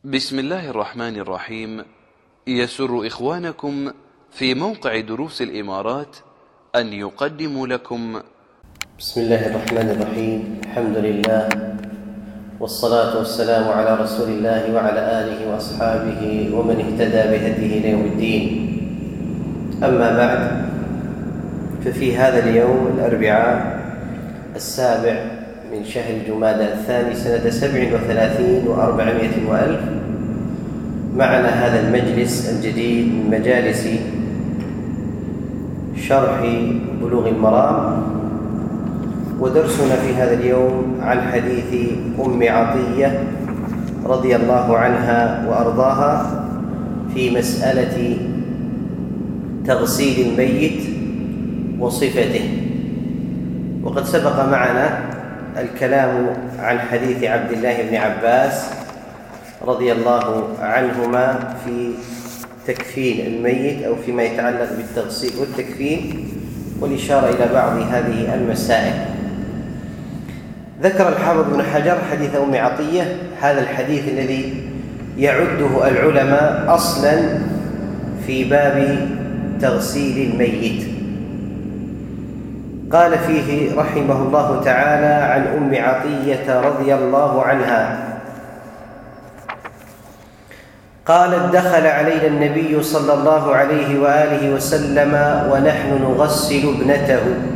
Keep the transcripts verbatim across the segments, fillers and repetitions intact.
بسم الله الرحمن الرحيم. يسر إخوانكم في موقع دروس الإمارات أن يقدموا لكم بسم الله الرحمن الرحيم. الحمد لله والصلاة والسلام على رسول الله وعلى آله وأصحابه ومن اهتدى بهديه إلى يوم الدين. أما بعد، ففي هذا اليوم الأربعاء السابع من شهر جمادى الثاني سنة سبع وثلاثين وأربعمائة وألف معنا هذا المجلس الجديد من مجالس شرح بلوغ المرام، ودرسنا في هذا اليوم عن حديث أم عطية رضي الله عنها وأرضاها في مسألة تغسيل الميت وصفته. وقد سبق معنا الكلام عن حديث عبد الله بن عباس رضي الله عنهما في تكفين الميت أو فيما يتعلق بالتغسيل والتكفين، والإشارة إلى بعض هذه المسائل. ذكر الحافظ بن حجر حديث أم عطية، هذا الحديث الذي يعده العلماء أصلا في باب تغسيل الميت. قال فيه رحمه الله تعالى عن أم عطية رضي الله عنها قالت: دخل علينا النبي صلى الله عليه وآله وسلم ونحن نغسل ابنته،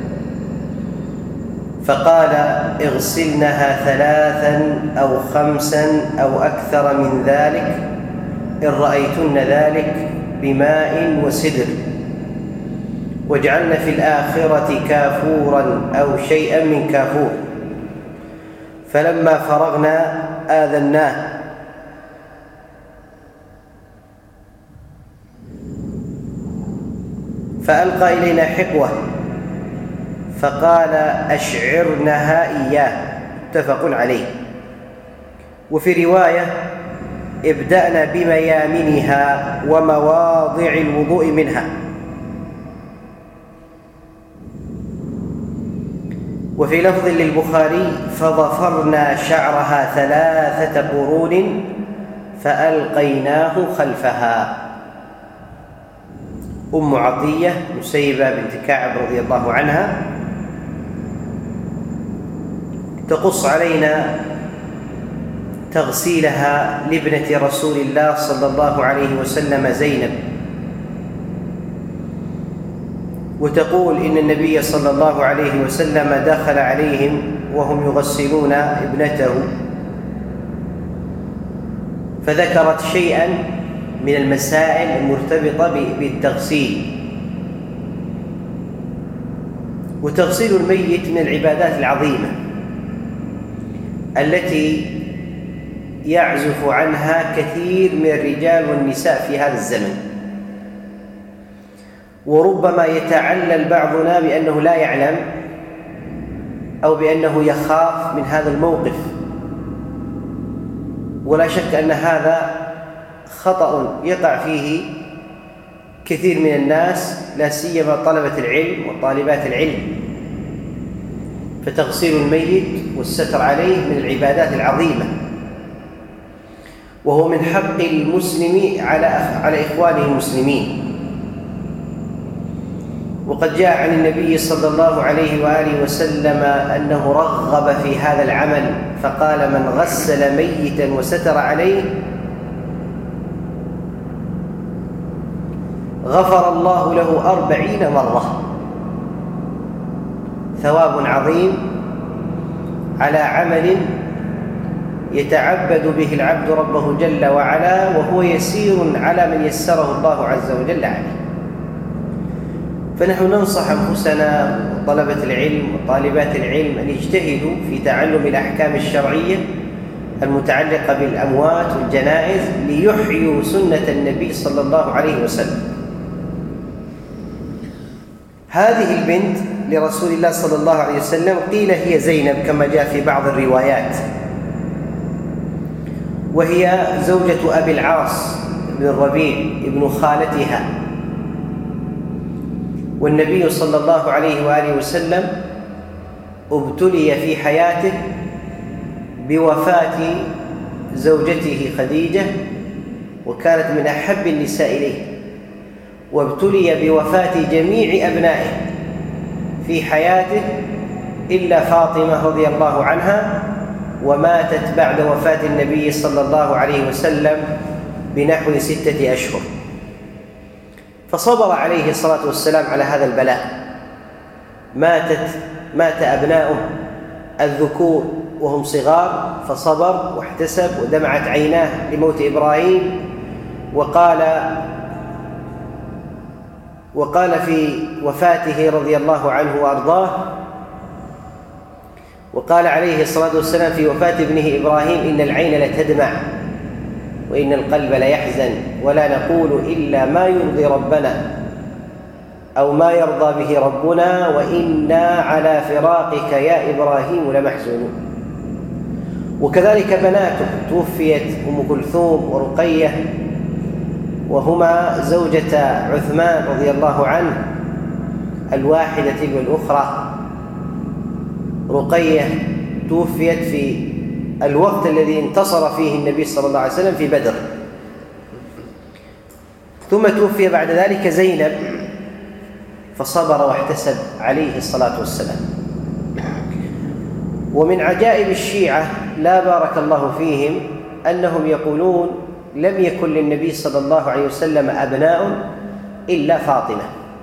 فقال: اغسلنها ثلاثا أو خمسا أو أكثر من ذلك إن رأيتن ذلك بماء وسدر، واجعلن في الآخرة كافورا أو شيئا من كافور. فلما فرغنا آذناه، فألقى إلينا حقوة فقال: أشعرنها إياه، متفق عليه. وفي رواية: ابدأنا بميامنها ومواضع الوضوء منها. وفي لفظ للبخاري: فضفرنا شعرها ثلاثة قرون فألقيناه خلفها. أم عطية مسيبة بنت كعب رضي الله عنها تقص علينا تغسيلها لابنة رسول الله صلى الله عليه وسلم زينب، وتقول إن النبي صلى الله عليه وسلم دخل عليهم وهم يغسلون ابنته، فذكرت شيئا من المسائل المرتبطة بالتغسيل. وتغسيل الميت من العبادات العظيمة التي يعزف عنها كثير من الرجال والنساء في هذا الزمن، وربما يتعلل بعضنا بأنه لا يعلم أو بأنه يخاف من هذا الموقف، ولا شك أن هذا خطأ يقع فيه كثير من الناس، لا سيما طلبة العلم وطالبات العلم. فتغسيل الميت والستر عليه من العبادات العظيمة، وهو من حق المسلم على على إخوانه المسلمين. وقد جاء عن النبي صلى الله عليه وآله وسلم أنه رغب في هذا العمل، فقال: من غسل ميتا وستر عليه غفر الله له أربعين مرة. ثواب عظيم على عمل يتعبد به العبد ربه جل وعلا، وهو يسير على من يسره الله عز وجل عليه. فنحن ننصح أنفسنا وطلبة العلم وطالبات العلم أن يجتهدوا في تعلم الأحكام الشرعية المتعلقة بالأموات والجنائز ليحيوا سنة النبي صلى الله عليه وسلم. هذه البنت لرسول الله صلى الله عليه وسلم قيل هي زينب كما جاء في بعض الروايات، وهي زوجة أبي العاص بن الربيع ابن خالتها. والنبي صلى الله عليه وآله وسلم ابتلي في حياته بوفاة زوجته خديجة، وكانت من أحب النساء إليه، وابتلي بوفاة جميع أبنائه في حياته إلا فاطمة رضي الله عنها، وماتت بعد وفاة النبي صلى الله عليه وسلم بنحو ستة أشهر. فصبر عليه الصلاة والسلام على هذا البلاء. ماتت مات أبناؤه الذكور وهم صغار، فصبر واحتسب ودمعت عيناه لموت إبراهيم، وقال وقال في وفاته رضي الله عنه وأرضاه، وقال عليه الصلاة والسلام في وفاة ابنه إبراهيم: إن العين لتدمع وإن القلب ليحزن، ولا نقول إلا ما يرضي ربنا أو ما يرضى به ربنا، وإنا على فراقك يا إبراهيم لمحزونون. وكذلك بناته توفيت أم كلثوم ورقية، وهما زوجة عثمان رضي الله عنه، الواحدة والأخرى. رقية توفيت في الوقت الذي انتصر فيه النبي صلى الله عليه وسلم في بدر، ثم توفي بعد ذلك زينب، فصبر واحتسب عليه الصلاة والسلام. ومن عجائب الشيعة لا بارك الله فيهم أنهم يقولون: لم يكن للنبي صلى الله عليه وسلم أبناء إلا فاطمة،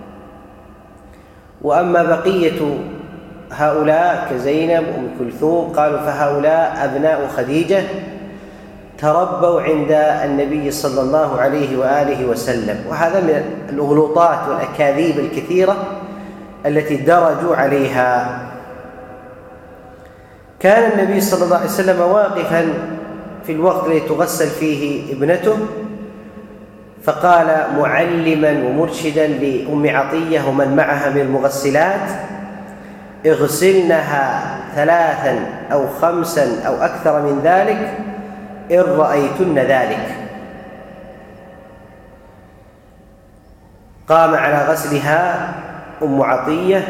وأما بقية هؤلاء كزينب وأم كلثوم قالوا فهؤلاء أبناء خديجة تربوا عند النبي صلى الله عليه وآله وسلم. وهذا من الأغلوطات والأكاذيب الكثيرة التي درجوا عليها. كان النبي صلى الله عليه وسلم واقفا في الوقت الذي تغسل فيه ابنته، فقال معلما ومرشدا لأم عطية ومن معها من المغسلات: اغسلنها ثلاثا أو خمسا أو أكثر من ذلك إن رأيتن ذلك. قام على غسلها أم عطية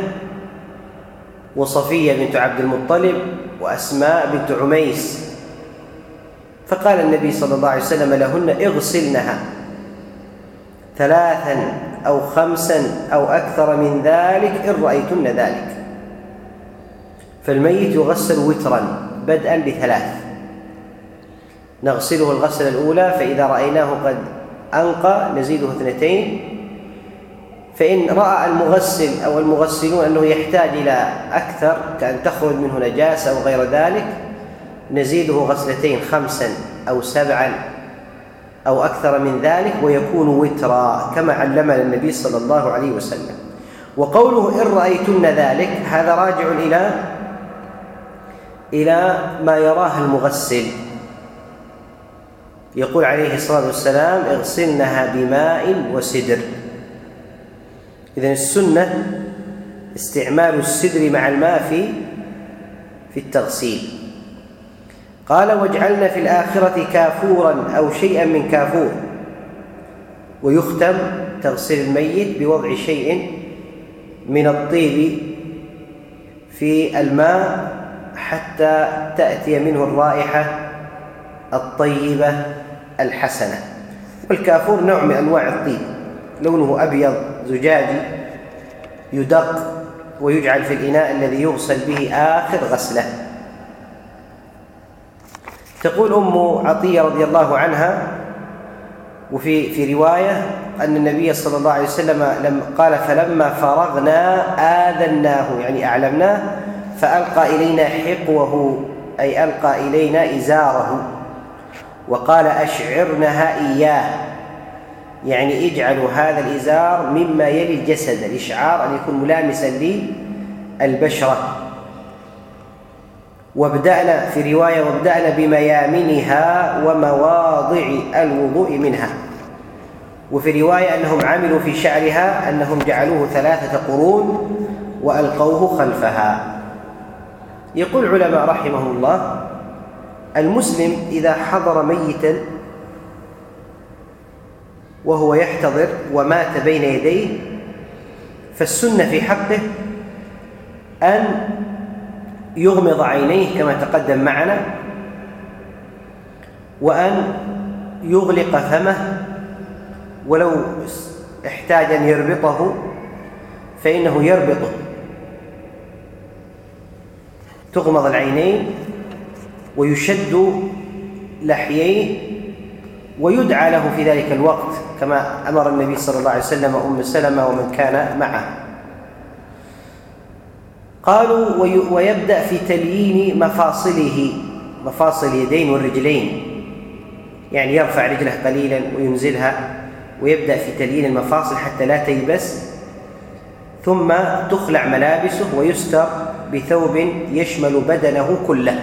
وصفية بنت عبد المطلب وأسماء بنت عميس، فقال النبي صلى الله عليه وسلم لهن: اغسلنها ثلاثا أو خمسا أو أكثر من ذلك إن رأيتن ذلك. فالميت يغسل وترا بدءا بثلاث، نغسله الغسلة الأولى، فإذا رأيناه قد أنقى نزيده اثنتين، فإن رأى المغسل أو المغسلون أنه يحتاج إلى أكثر كأن تخرج منه نجاسة أو غير ذلك نزيده غسلتين، خمسا أو سبعا أو أكثر من ذلك، ويكون وترا كما علمنا النبي صلى الله عليه وسلم. وقوله إن رأيتن ذلك هذا راجع إلى إلى ما يراه المغسل. يقول عليه الصلاة والسلام: اغسلنها بماء وسدر. إذن السنة استعمال السدر مع الماء في في التغسيل. قال: واجعلنا في الآخرة كافورا أو شيئا من كافور. ويختم تغسيل الميت بوضع شيء من الطيب في الماء حتى تأتي منه الرائحة الطيبة الحسنة. والكافور نوع من أنواع الطيب، لونه أبيض زجاجي، يدق ويجعل في الإناء الذي يغسل به آخر غسلة. تقول أم عطية رضي الله عنها، وفي في رواية أن النبي صلى الله عليه وسلم لما قال: فلما فرغنا آذناه، يعني أعلمناه، فألقى إلينا حقوه، أي ألقى إلينا إزاره، وقال: أشعرنها إياه، يعني اجعلوا هذا الإزار مما يلي الجسد، الإشعار أن يكون ملامسا للبشرة. وابدأنا في رواية: وابدأنا بميامنها ومواضع الوضوء منها. وفي رواية أنهم عملوا في شعرها أنهم جعلوه ثلاثة قرون وألقوه خلفها. يقول العلماء رحمهم الله: المسلم إذا حضر ميتا وهو يحتضر ومات بين يديه، فالسنة في حقه أن يغمض عينيه كما تقدم معنا، وأن يغلق فمه، ولو احتاج أن يربطه فإنه يربطه، تغمض العينين ويشد لحييه ويدعى له في ذلك الوقت كما أمر النبي صلى الله عليه وسلم أم سلمة ومن كان معه. قالوا ويبدأ في تليين مفاصله، مفاصل اليدين والرجلين، يعني يرفع رجله قليلا وينزلها ويبدأ في تليين المفاصل حتى لا تيبس، ثم تخلع ملابسه ويستر بثوب يشمل بدنه كله.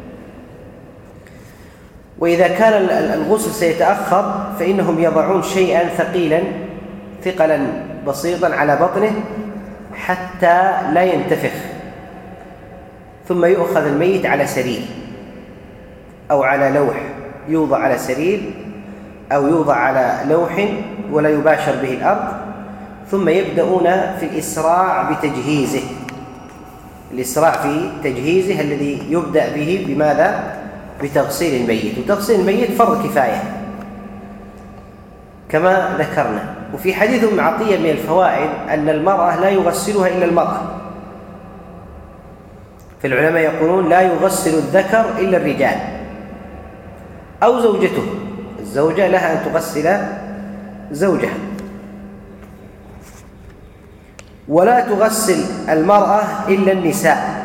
وإذا كان الغسل سيتأخر فإنهم يضعون شيئا ثقيلا ثقلا بسيطا على بطنه حتى لا ينتفخ، ثم يؤخذ الميت على سرير أو على لوح، يوضع على سرير أو يوضع على لوح ولا يباشر به الأرض، ثم يبدأون في الإسراع بتجهيزه، الإسراع في تجهيزه الذي يبدأ به بماذا؟ بتغسيل الميت. وتغسيل الميت فرض كفاية كما ذكرنا. وفي حديث ام عطية من الفوائد أن المرأة لا يغسلها إلا المرأة، فالعلماء يقولون لا يغسل الذكر إلا الرجال أو زوجته، الزوجة لها أن تغسل زوجها، ولا تغسل المرأة إلا النساء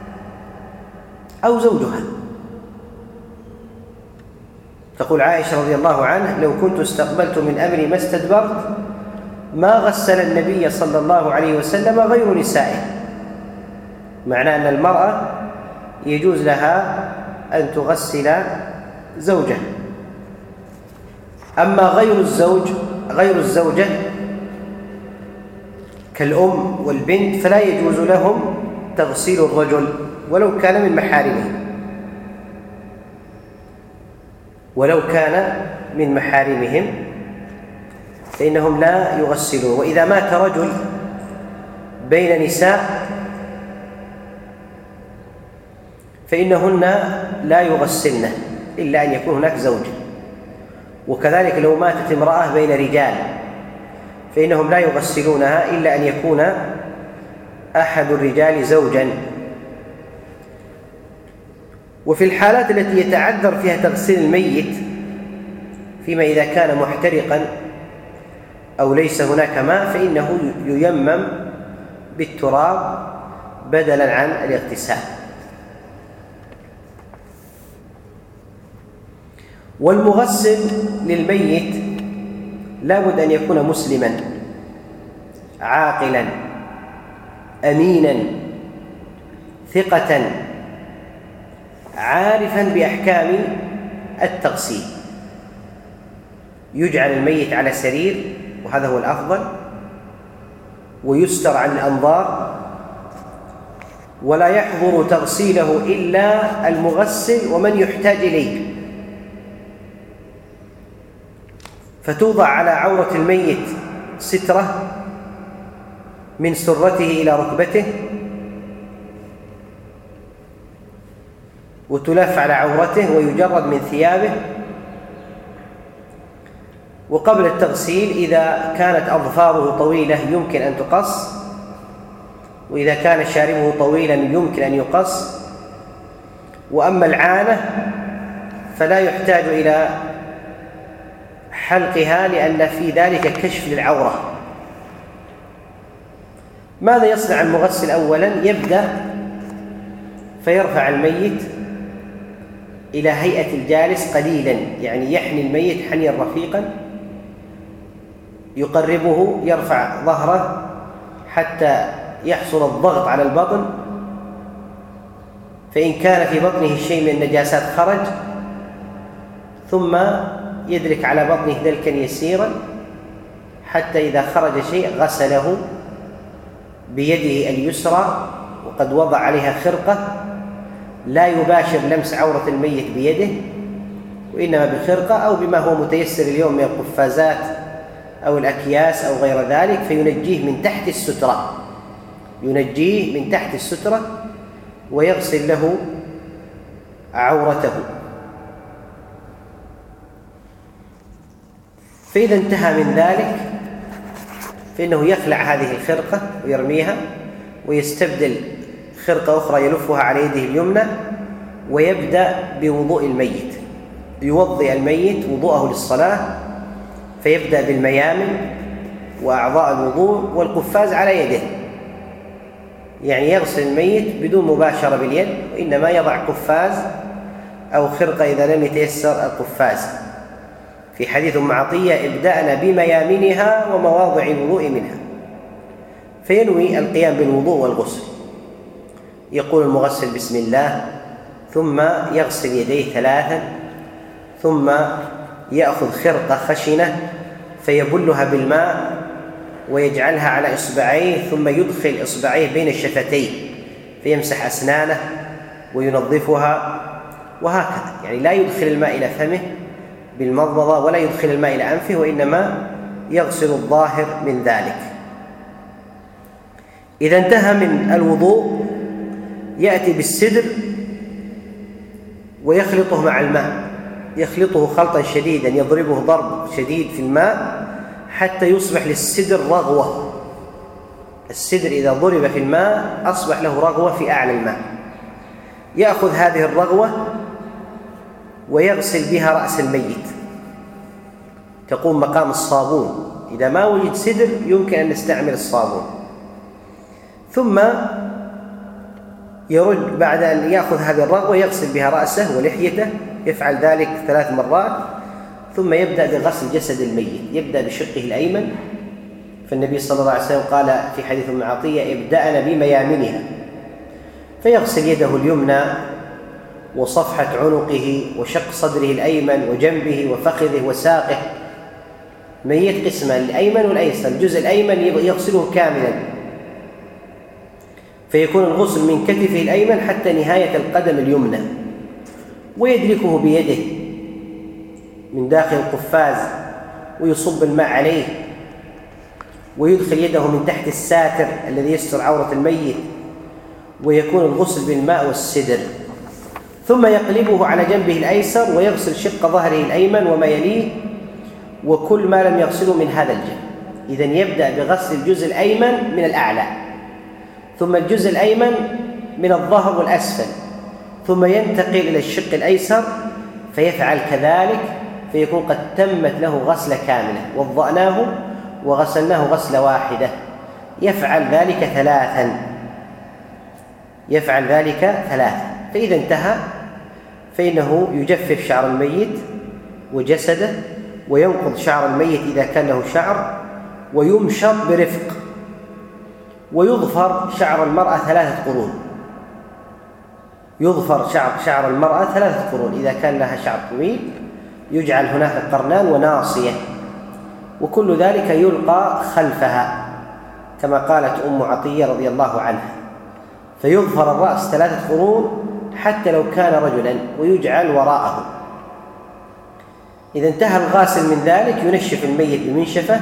أو زوجها. تقول عائشة رضي الله عنها: لو كنت استقبلت من أمري ما استدبرت ما غسل النبي صلى الله عليه وسلم غير نسائه، معناه أن المرأة يجوز لها أن تغسل زوجها. أما غير الزوج غير الزوجة كالأم والبنت فلا يجوز لهم تغسيل الرجل ولو كان من محارمه، ولو كان من محارمهم فإنهم لا يغسلون. وإذا مات رجل بين نساء فإنهن لا يغسلن إلا أن يكون هناك زوج، وكذلك لو ماتت امرأة بين رجال فإنهم لا يغسلونها إلا أن يكون أحد الرجال زوجا. وفي الحالات التي يتعذر فيها تغسيل الميت، فيما إذا كان محترقا أو ليس هناك ماء، فإنه ييمم بالتراب بدلا عن الاغتسال. والمغسل للميت لا بد أن يكون مسلما عاقلا أمينا ثقة عارفا بأحكام التغسيل. يجعل الميت على سرير وهذا هو الأفضل، ويستر عن الأنظار، ولا يحضر تغسيله إلا المغسل ومن يحتاج إليه، فتوضع على عورة الميت سترة من سرته إلى ركبته، وتلف على عورته ويجرد من ثيابه. وقبل التغسيل إذا كانت أظفاره طويلة يمكن أن تقص، وإذا كان شاربه طويلا يمكن أن يقص. وأما العانة فلا يحتاج إلى حلقها لأن في ذلك كشف للعورة. ماذا يصنع المغسل؟ أولا يبدأ فيرفع الميت إلى هيئة الجالس قليلا، يعني يحني الميت حنيا رفيقا، يقربه، يرفع ظهره حتى يحصل الضغط على البطن، فإن كان في بطنه شيء من النجاسات خرج، ثم يدرك على بطنه دلكا يسيرا حتى إذا خرج شيء غسله بيده اليسرى وقد وضع عليها خرقة، لا يباشر لمس عورة الميت بيده، وإنما بخرقة أو بما هو متيسر اليوم من القفازات أو الأكياس أو غير ذلك، فينجيه من تحت السترة، ينجيه من تحت السترة ويغسل له عورته. فإذا انتهى من ذلك فإنه يخلع هذه الخرقة ويرميها ويستبدل خرقة أخرى يلفها على يده اليمنى، ويبدأ بوضوء الميت، يوضئ الميت وضوءه للصلاة، فيبدأ بالميامن وأعضاء الوضوء والقفاز على يده، يعني يغسل الميت بدون مباشرة باليد، وإنما يضع قفاز أو خرقة إذا لم يتيسر القفاز. في حديث أم عطية: ابدأنا بميامنها ومواضع الوضوء منها. فينوي القيام بالوضوء والغسل، يقول المغسل: بسم الله، ثم يغسل يديه ثلاثا، ثم يأخذ خرقة خشنة فيبلها بالماء ويجعلها على إصبعيه، ثم يدخل إصبعيه بين الشفتين فيمسح أسنانه وينظفها، وهكذا. يعني لا يدخل الماء إلى فمه بالمضمضة ولا يدخل الماء إلى أنفه، وإنما يغسل الظاهر من ذلك. إذا انتهى من الوضوء يأتي بالسدر ويخلطه مع الماء، يخلطه خلطا شديدا، يضربه ضرب شديد في الماء حتى يصبح للسدر رغوة. السدر إذا ضرب في الماء أصبح له رغوة في أعلى الماء. يأخذ هذه الرغوة ويغسل بها رأس الميت، تقوم مقام الصابون. إذا ما وجد سدر يمكن أن نستعمل الصابون. ثم يرد بعد أن يأخذ هذه الرغوة يغسل بها رأسه ولحيته، يفعل ذلك ثلاث مرات، ثم يبدأ بغسل جسد الميت. يبدأ بشقه الأيمن، فالنبي صلى الله عليه وسلم قال في حديث أم عطية: ابدأنا بميامنها، فيغسل يده اليمنى وصفحة عنقه وشق صدره الأيمن وجنبه وفخذه وساقه. ميت قسمان: الأيمن والأيسر. الجزء الأيمن يغسله كاملا، فيكون الغسل من كتفه الأيمن حتى نهاية القدم اليمنى، ويدلكه بيده من داخل القفاز ويصب الماء عليه، ويدخل يده من تحت الساتر الذي يستر عورة الميت، ويكون الغسل بالماء والسدر. ثم يقلبه على جنبه الأيسر ويغسل شق ظهره الأيمن وما يليه وكل ما لم يغسله من هذا الجنب. إذن يبدأ بغسل الجزء الأيمن من الأعلى، ثم الجزء الأيمن من الظهر والأسفل، ثم ينتقل إلى الشق الأيسر فيفعل كذلك، فيكون قد تمت له غسلة كاملة، وضأناه وغسلناه غسلة واحدة. يفعل ذلك ثلاثا يفعل ذلك ثلاثا فإذا انتهى فإنه يجفف شعر الميت وجسده، وينقض شعر الميت إذا كان له شعر، ويمشط برفق، ويظفر شعر المرأة ثلاثة قرون. يظفر شعر شعر المرأة ثلاثة قرون، إذا كان لها شعر طويل يجعل هناك قرنان وناصية، وكل ذلك يلقى خلفها كما قالت أم عطية رضي الله عنها. فيظفر الرأس ثلاثة قرون حتى لو كان رجلا، ويجعل وراءه. إذا انتهى الغاسل من ذلك ينشف الميت بمنشفة،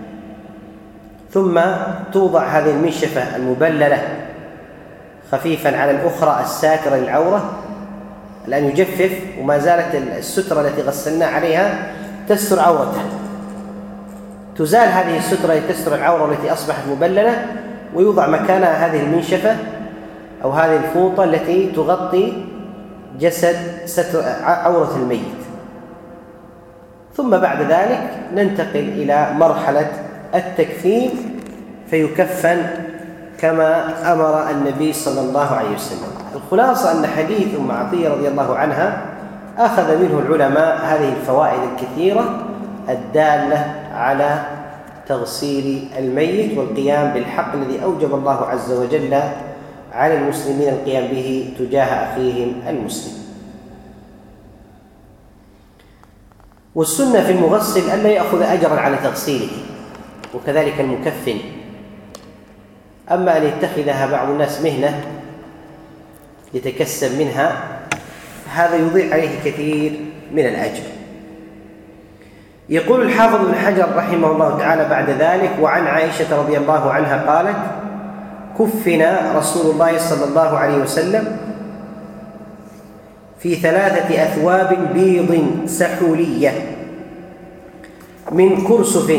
ثم توضع هذه المنشفة المبللة خفيفا على الأخرى الساترة للعورة. الآن يجفف وما زالت السترة التي غسلنا عليها تستر عورته، تزال هذه السترة التي تستر العورة التي أصبحت مبللة، ويوضع مكانها هذه المنشفة أو هذه الفوطة التي تغطي جسد ستر عورة الميت. ثم بعد ذلك ننتقل إلى مرحلة التكفين، فيكفن كما أمر النبي صلى الله عليه وسلم. الخلاصة أن حديث أم عطية رضي الله عنها أخذ منه العلماء هذه الفوائد الكثيرة الدالة على تغسيل الميت والقيام بالحق الذي أوجب الله عز وجل على المسلمين القيام به تجاه أخيهم المسلم. والسنة في المغسل ألا يأخذ أجرا على تغسيله، وكذلك المكفن. أما أن يتخذها بعض الناس مهنة يتكسب منها، هذا يضيع عليه كثير من الأجر. يقول الحافظ ابن حجر رحمه الله تعالى بعد ذلك: وعن عائشة رضي الله عنها قالت: كفنا رسول الله صلى الله عليه وسلم في ثلاثة أثواب بيض سحولية من كرسف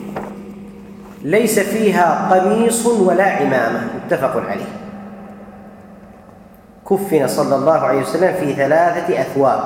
ليس فيها قميص ولا عمامة، متفق عليه. كفن صلى الله عليه وسلم في ثلاثة أثواب.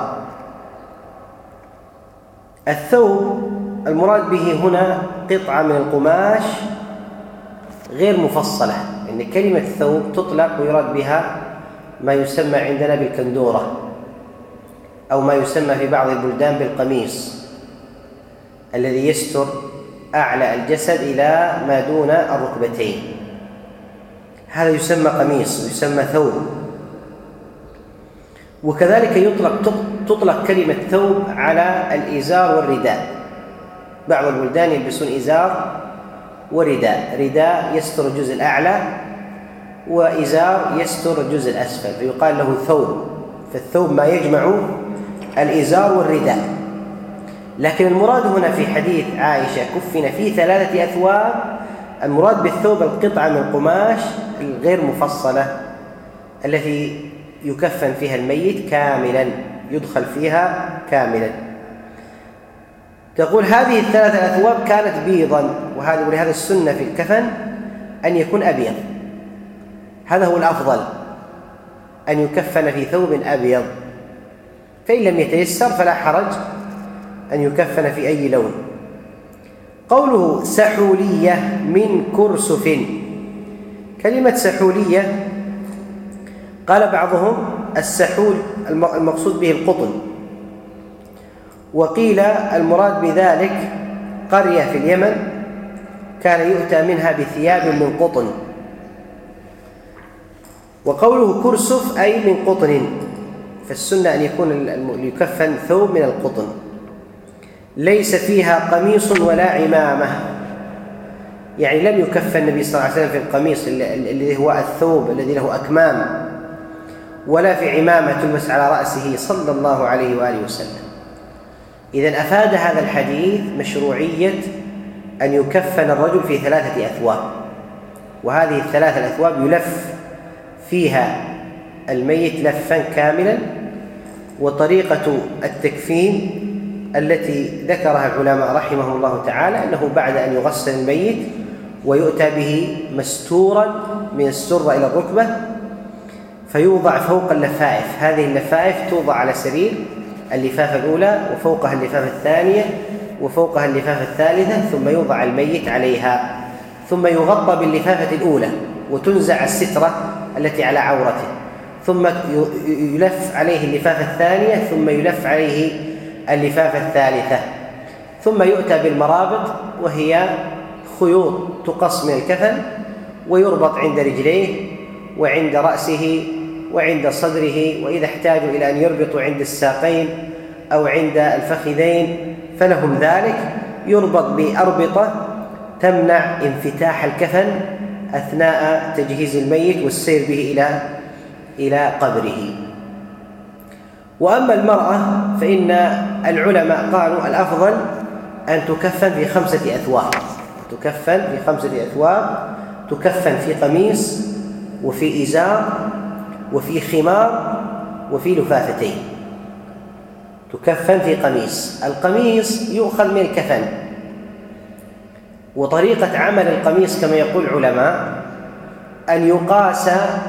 الثوب المراد به هنا قطعة من القماش غير مفصلة، إن يعني كلمة ثوب تطلق ويراد بها ما يسمى عندنا بالكندورة، أو ما يسمى في بعض البلدان بالقميص، الذي يستر أعلى الجسد إلى ما دون الركبتين، هذا يسمى قميص ويسمى ثوب. وكذلك يطلق تطلق كلمة ثوب على الإزار والرداء. بعض البلدان يلبسون إزار ورداء، رداء يستر الجزء الأعلى وإزار يستر الجزء الأسفل، فيقال له ثوب. فالثوب ما يجمع الإزار والرداء. لكن المراد هنا في حديث عائشة كفن في ثلاثة أثواب، المراد بالثوب القطعة من القماش الغير مفصلة التي يكفن فيها الميت كاملا، يدخل فيها كاملا. تقول هذه الثلاثة الأثواب كانت بيضا، وهذا ولهذا السنة في الكفن أن يكون أبيض، هذا هو الأفضل، أن يكفن في ثوب أبيض. فإن لم يتيسر فلا حرج أن يكفن في أي لون. قوله سحولية من كرسف، كلمة سحولية قال بعضهم السحول المقصود به القطن، وقيل المراد بذلك قرية في اليمن كان يؤتى منها بثياب من قطن. وقوله كرسف أي من قطن، فالسنة أن يكون يكفن ثوب من القطن. ليس فيها قميص ولا عمامة، يعني لم يكفن النبي صلى الله عليه وسلم في القميص الذي هو الثوب الذي له أكمام، ولا في عمامة تلبس على رأسه صلى الله عليه وآله وسلم. إذن أفاد هذا الحديث مشروعية أن يكفن الرجل في ثلاثة أثواب، وهذه الثلاثة الأثواب يلف فيها الميت لفا كاملا. وطريقة التكفين التي ذكرها العلماء رحمهم الله تعالى أنه بعد أن يغسل الميت ويؤتى به مستورا من السرة إلى الركبة، فيوضع فوق اللفائف، هذه اللفائف توضع على سرير، اللفافة الأولى وفوقها اللفافة الثانية وفوقها اللفافة الثالثة، ثم يوضع الميت عليها، ثم يغطى باللفافة الأولى وتنزع السترة التي على عورته، ثم يلف عليه اللفافة الثانية، ثم يلف عليه اللفافة الثالثة، ثم يؤتى بالمرابط وهي خيوط تقص من الكفن ويربط عند رجليه وعند رأسه وعند صدره، وإذا احتاجوا إلى أن يربطوا عند الساقين أو عند الفخذين فلهم ذلك، يربط بأربطة تمنع انفتاح الكفن أثناء تجهيز الميت والسير به إلى إلى قبره. وأما المرأة فإن العلماء قالوا الأفضل أن تكفن في خمسة أثواب، تكفن في خمسة أثواب، تكفن في قميص وفي إزار وفي خمار وفي لفافتين. تكفن في قميص، القميص يؤخذ من الكفن، وطريقة عمل القميص كما يقول العلماء أن يقاس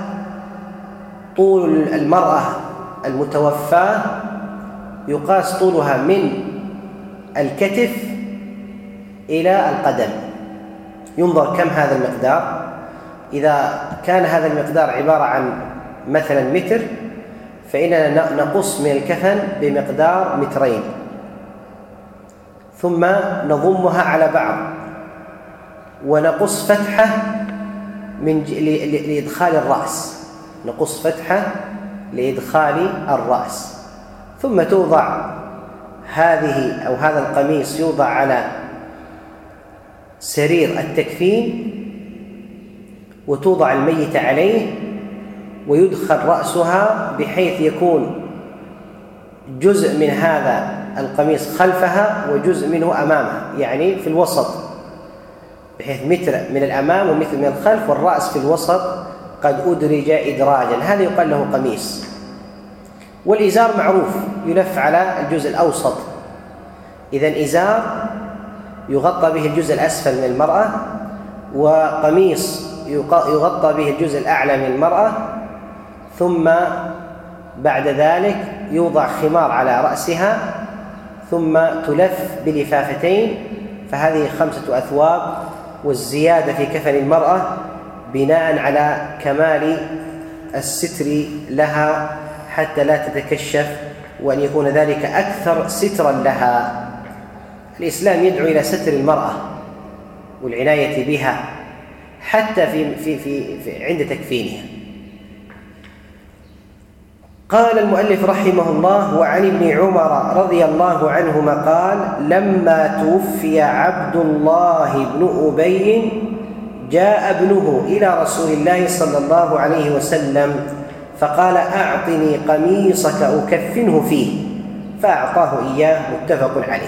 طول المرأة المتوفاة، يقاس طولها من الكتف إلى القدم، ينظر كم هذا المقدار. إذا كان هذا المقدار عبارة عن مثلا متر، فإننا نقص من الكفن بمقدار مترين، ثم نضمها على بعض ونقص فتحة من لإدخال الرأس، نقص فتحة لإدخال الرأس، ثم توضع هذه أو هذا القميص يوضع على سرير التكفين وتوضع الميت عليه، ويدخل رأسها بحيث يكون جزء من هذا القميص خلفها وجزء منه أمامها، يعني في الوسط، بحيث متر من الأمام ومثل من الخلف، والرأس في الوسط قد أدرج إدراجا، هذا يقال له قميص. والإزار معروف يلف على الجزء الأوسط، إذن إزار يغطى به الجزء الأسفل من المرأة، وقميص يغطى به الجزء الأعلى من المرأة، ثم بعد ذلك يوضع خمار على رأسها، ثم تلف بلفافتين، فهذه خمسة أثواب. والزيادة في كفن المرأة بناء على كمال الستر لها حتى لا تتكشف، وأن يكون ذلك أكثر سترا لها. الإسلام يدعو إلى ستر المرأة والعناية بها حتى في في في, في عند تكفينها. قال المؤلف رحمه الله: وعن ابن عمر رضي الله عنهما قال: لما توفي عبد الله بن أبي جاء ابنه إلى رسول الله صلى الله عليه وسلم فقال: أعطني قميصك أكفنه فيه، فأعطاه إياه. متفق عليه.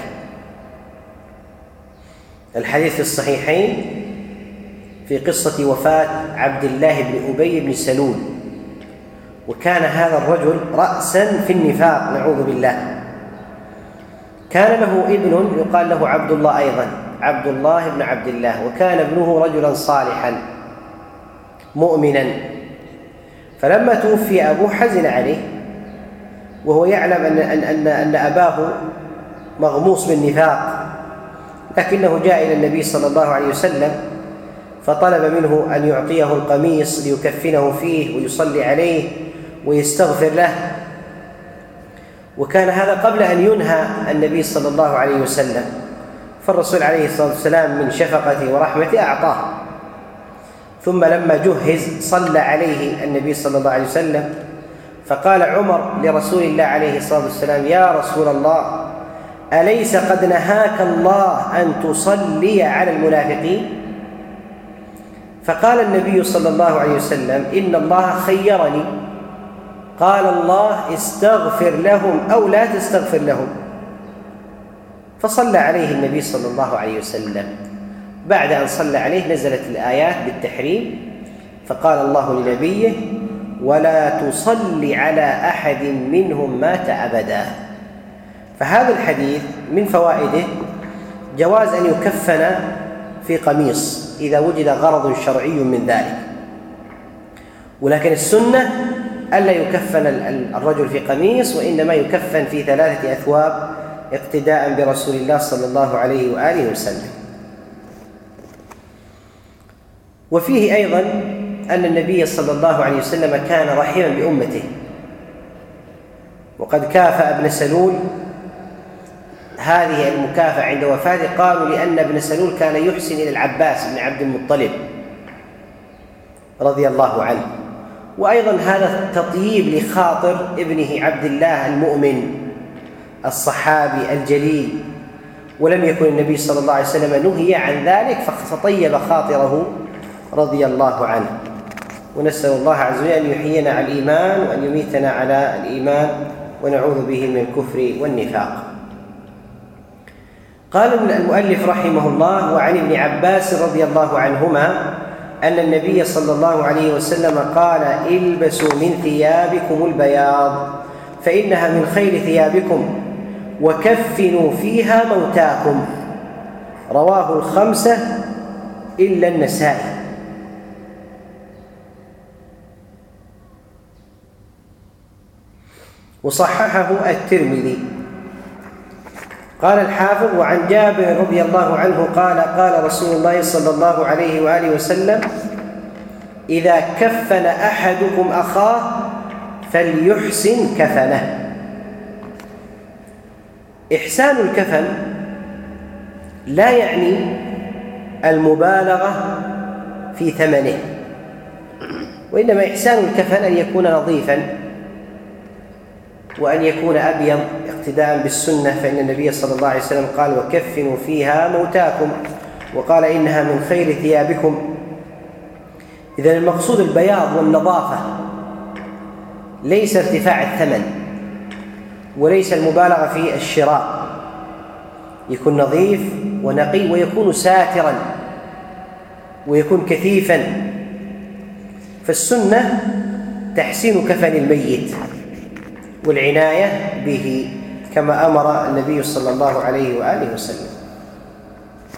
الحديث في الصحيحين في قصة وفاة عبد الله بن أبي بن سلول، وكان هذا الرجل رأسا في النفاق نعوذ بالله. كان له ابن يقال له عبد الله أيضا، عبد الله بن عبد الله، وكان ابنه رجلا صالحا مؤمنا. فلما توفي أبوه حزن عليه، وهو يعلم أن, أن, أن, أن أباه مغموس بالنفاق، لكنه جاء إلى النبي صلى الله عليه وسلم فطلب منه أن يعطيه القميص ليكفنه فيه ويصلي عليه ويستغفر له. وكان هذا قبل أن ينهى النبي صلى الله عليه وسلم، فالرسول عليه الصلاة والسلام من شفقته ورحمته أعطاه. ثم لما جهز صلى عليه النبي صلى الله عليه وسلم، فقال عمر لرسول الله عليه الصلاة والسلام: يا رسول الله، أليس قد نهاك الله أن تصلي على المنافقين؟ فقال النبي صلى الله عليه وسلم: إن الله خيرني، قال الله استغفر لهم أو لا تستغفر لهم. فصلى عليه النبي صلى الله عليه وسلم. بعد أن صلى عليه نزلت الآيات بالتحريم، فقال الله لنبيه: ولا تصلي على أحد منهم مات أبدا. فهذا الحديث من فوائده جواز أن يكفن في قميص إذا وجد غرض شرعي من ذلك، ولكن السنة ألا يكفن الرجل في قميص، وإنما يكفن في ثلاثة أثواب اقتداء برسول الله صلى الله عليه وآله وسلم. وفيه أيضا أن النبي صلى الله عليه وسلم كان رحيما بأمته، وقد كافأ ابن سلول هذه المكافأة عند وفاته، قالوا لأن ابن سلول كان يحسن إلى العباس بن عبد المطلب رضي الله عنه. وأيضا هذا تطييب لخاطر ابنه عبد الله المؤمن الصحابي الجليل، ولم يكن النبي صلى الله عليه وسلم نهي عن ذلك، فطيب خاطره رضي الله عنه. ونسأل الله عز وجل أن يحيينا على الإيمان وأن يميتنا على الإيمان، ونعوذ به من الكفر والنفاق. قال المؤلف رحمه الله: وعن ابن عباس رضي الله عنهما أن النبي صلى الله عليه وسلم قال: البسوا من ثيابكم البياض فإنها من خير ثيابكم، وكفنوا فيها موتاكم. رواه الخمسة إلا النسائي. وصححه الترمذي. قال الحافظ: وعن جابر رضي الله عنه قال: قال رسول الله صلى الله عليه وآله وسلم: إذا كفن أحدكم أخاه فليحسن كفنه. إحسان الكفن لا يعني المبالغة في ثمنه، وإنما إحسان الكفن أن يكون نظيفا، وأن يكون أبيض اقتداء بالسنة، فإن النبي صلى الله عليه وسلم قال: وكفنوا فيها موتاكم، وقال: إنها من خير ثيابكم. إذن المقصود البياض والنظافة، ليس ارتفاع الثمن، وليس المبالغة في الشراء. يكون نظيف ونقي، ويكون ساترا، ويكون كثيفا. فالسنة تحسين كفن الميت والعناية به، كما أمر النبي صلى الله عليه وآله وسلم.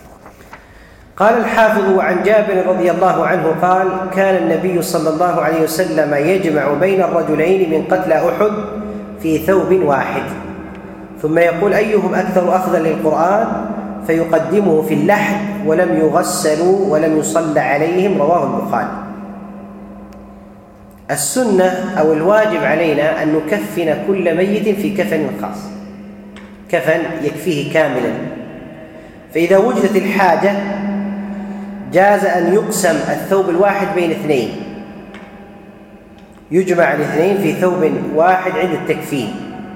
قال الحافظ: وعن جابر رضي الله عنه قال: كان النبي صلى الله عليه وسلم يجمع بين الرجلين من قتلى أحد في ثوب واحد، ثم يقول: أيهم أكثر أخذا للقرآن؟ فيقدمه في اللحد ولم يغسلوا ولم يصلى عليهم. رواه البخاري. السنة أو الواجب علينا أن نكفن كل ميت في كفن خاص، كفن يكفيه كاملا. فإذا وجدت الحاجة جاز أن يقسم الثوب الواحد بين اثنين، يجمع الاثنين في ثوب واحد عند التكفين.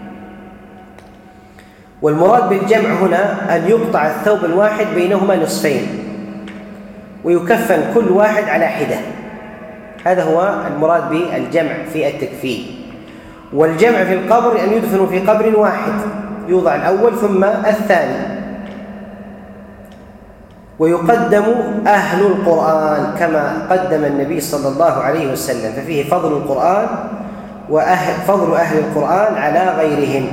والمراد بالجمع هنا أن يقطع الثوب الواحد بينهما نصفين ويكفن كل واحد على حدة، هذا هو المراد بالجمع في التكفين. والجمع في القبر أن يدفن في قبر واحد، يوضع الأول ثم الثاني. ويقدم أهل القرآن كما قدم النبي صلى الله عليه وسلم، ففيه فضل القرآن وأهل فضل أهل القرآن على غيرهم.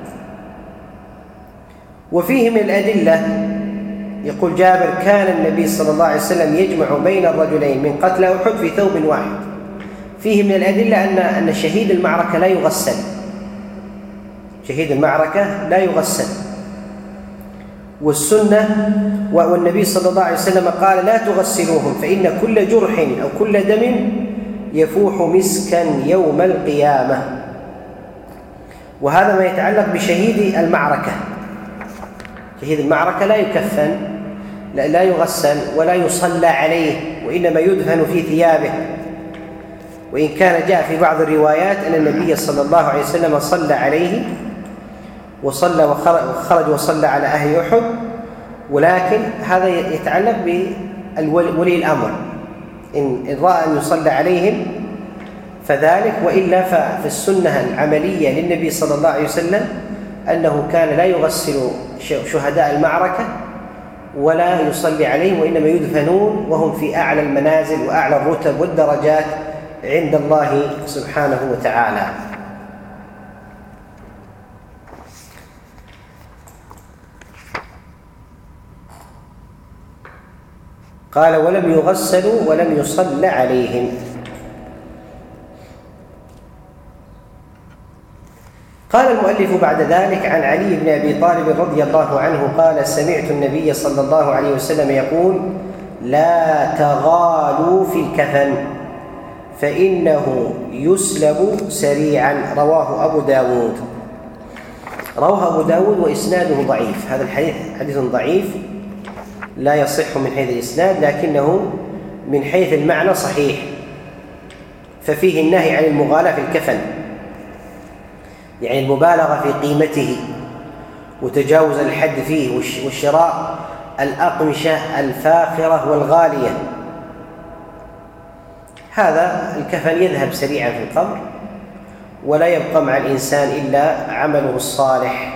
وفيه من الأدلة، يقول جابر: كان النبي صلى الله عليه وسلم يجمع بين الرجلين من قتلى أحد في ثوب واحد. فيه من الأدلة أن أن شهيد المعركة لا يغسل، شهيد المعركة لا يغسل. والسنة والنبي صلى الله عليه وسلم قال: لا تغسلوهم فإن كل جرح أو كل دم يفوح مسكا يوم القيامة. وهذا ما يتعلق بشهيد المعركة. شهيد المعركة لا يكفن، لا يغسل ولا يصلى عليه، وإنما يدفن في ثيابه. وإن كان جاء في بعض الروايات أن النبي صلى الله عليه وسلم صلى عليه وصلى وخرج وصلى على أهل أحد، ولكن هذا يتعلق بولي الأمر، إن رأى أن يصلى عليهم فذلك، وإلا ففي السنة العملية للنبي صلى الله عليه وسلم أنه كان لا يغسل شهداء المعركة ولا يصلي عليهم، وإنما يدفنون وهم في أعلى المنازل وأعلى الرتب والدرجات عند الله سبحانه وتعالى. قال: ولم يغسلوا ولم يصلى عليهم. قال المؤلف بعد ذلك: عن علي بن أبي طالب رضي الله عنه قال: سمعت النبي صلى الله عليه وسلم يقول: لا تغالوا في الكفن فإنه يسلب سريعا. رواه أبو داود. رواه أبو داود وإسناده ضعيف. هذا الحديث حديث ضعيف لا يصح من حيث الإسناد، لكنه من حيث المعنى صحيح، ففيه النهي عن المغالاة في الكفن، يعني المبالغة في قيمته وتجاوز الحد فيه، والشراء الأقمشة الفاخرة والغالية. هذا الكفن يذهب سريعا في القبر ولا يبقى مع الإنسان إلا عمله الصالح.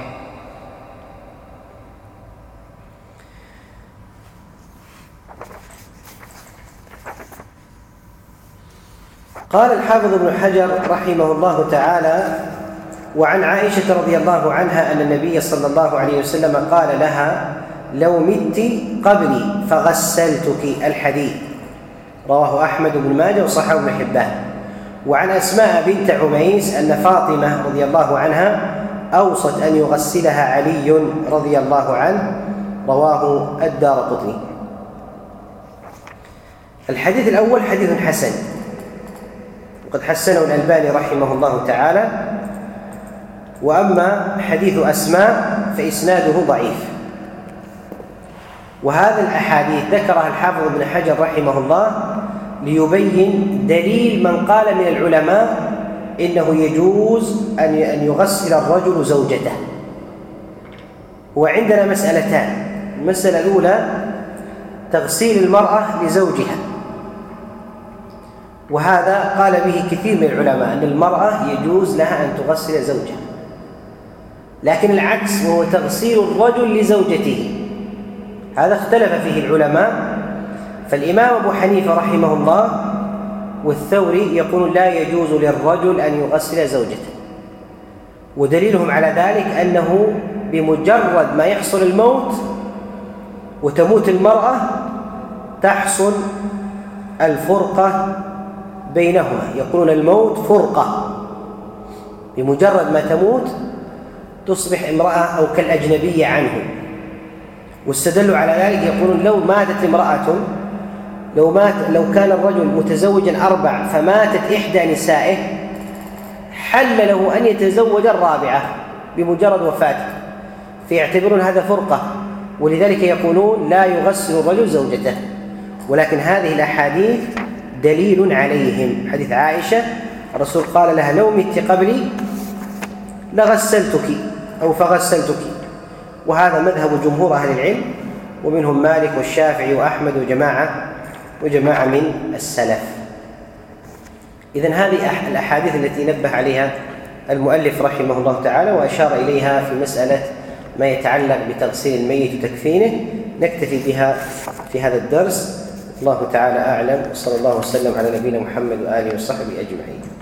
قال الحافظ ابن حجر رحمه الله تعالى: وعن عائشة رضي الله عنها أن النبي صلى الله عليه وسلم قال لها: لو مت قبلي فغسلتك. الحديث رواه أحمد بن ماجه وصححه ابن حبان. وعن أسماء بنت عميس أن فاطمة رضي الله عنها أوصت أن يغسلها علي رضي الله عنه. رواه الدارقطني. الحديث الأول حديث حسن، وقد حسنه الألباني رحمه الله تعالى. وأما حديث أسماء فإسناده ضعيف. وهذه الأحاديث ذكرها الحافظ ابن حجر رحمه الله ليبين دليل من قال من العلماء إنه يجوز أن يغسل الرجل زوجته. وعندنا مسألتان: المسألة الأولى تغسيل المرأة لزوجها، وهذا قال به كثير من العلماء أن المرأة يجوز لها أن تغسل زوجها. لكن العكس وهو تغسيل الرجل لزوجته، هذا اختلف فيه العلماء. فالإمام أبو حنيفة رحمه الله والثوري يقول لا يجوز للرجل أن يغسل زوجته، ودليلهم على ذلك أنه بمجرد ما يحصل الموت وتموت المرأة تحصل الفرقة بينهما. يقولون الموت فرقة، بمجرد ما تموت تصبح امرأة أو كالأجنبية عنه. واستدلوا على ذلك يقولون لو ماتت امرأة لو مات لو كان الرجل متزوجا أربع فماتت إحدى نسائه حل له أن يتزوج الرابعة بمجرد وفاته، فيعتبرون هذا فرقة، ولذلك يقولون لا يغسل الرجل زوجته. ولكن هذه الأحاديث دليل عليهم. حديث عائشة الرسول قال لها لو مت قبلي لغسلتك أو فغسلتك، وهذا مذهب جمهور أهل العلم ومنهم مالك والشافعي وأحمد وجماعة وجماعة من السلف. إذن هذه الأحاديث التي نبه عليها المؤلف رحمه الله تعالى وأشار إليها في مسألة ما يتعلق بتغسيل الميت وتكفينه، نكتفي بها في هذا الدرس. الله تعالى أعلم، وصلى الله وسلم على نبينا محمد وآله وصحبه أجمعين.